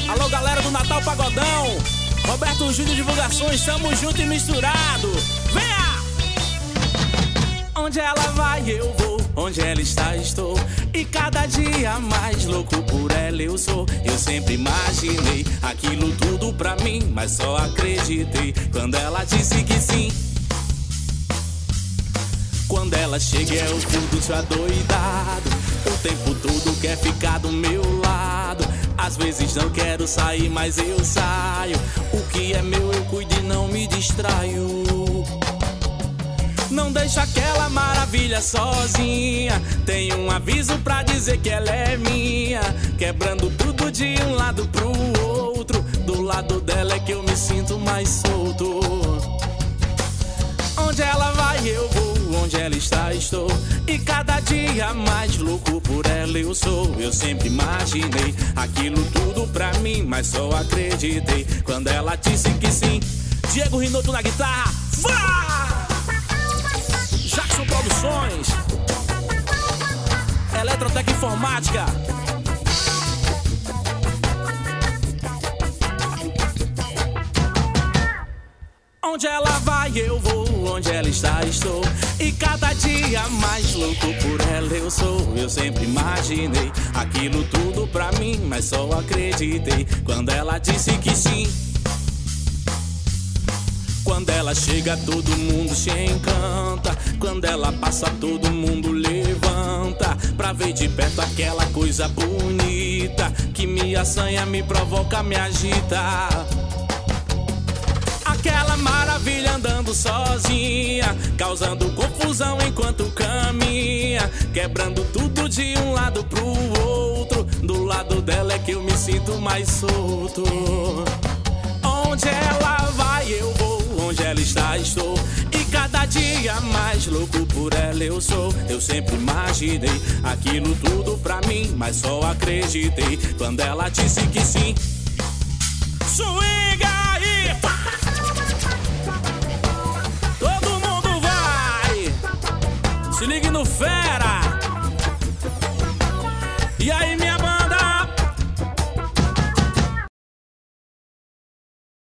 Alô, galera do Natal Pagodão, Roberto Júnior Divulgações, tamo junto e misturado. Venha! Onde ela vai eu vou, onde ela está estou, e cada dia mais louco por ela eu sou. Eu sempre imaginei aquilo tudo pra mim, mas só acreditei quando ela disse que sim. Quando ela chega eu tudo já doidado, o tempo todo quer ficar do meu lado. Às vezes não quero sair, mas eu saio. O que é meu eu cuido e não me distraio. Não deixa aquela maravilha sozinha. Tem um aviso pra dizer que ela é minha, quebrando tudo de um lado pro outro. Do lado dela é que eu me sinto mais solto. Onde ela vai eu vou, onde ela está estou, e cada dia mais louco por ela eu sou. Eu sempre imaginei aquilo tudo pra mim, mas só acreditei quando ela disse que sim. Diego Rinoto na guitarra, vá! Jackson Produções, Eletrotec Informática. Onde ela vai eu vou, onde ela está estou, e cada dia mais louco por ela eu sou. Eu sempre imaginei aquilo tudo pra mim, mas só acreditei quando ela disse que sim. Quando ela chega todo mundo se encanta, quando ela passa todo mundo levanta, pra ver de perto aquela coisa bonita que me assanha, me provoca, me agita. Aquela maravilha andando sozinha, causando confusão enquanto caminha, quebrando tudo de um lado pro outro. Do lado dela é que eu me sinto mais solto. Onde ela vai eu vou, onde ela está estou, e cada dia mais louco por ela eu sou. Eu sempre imaginei aquilo tudo pra mim, mas só acreditei quando ela disse que sim. Swinga aí! Se ligue no fera. E aí, minha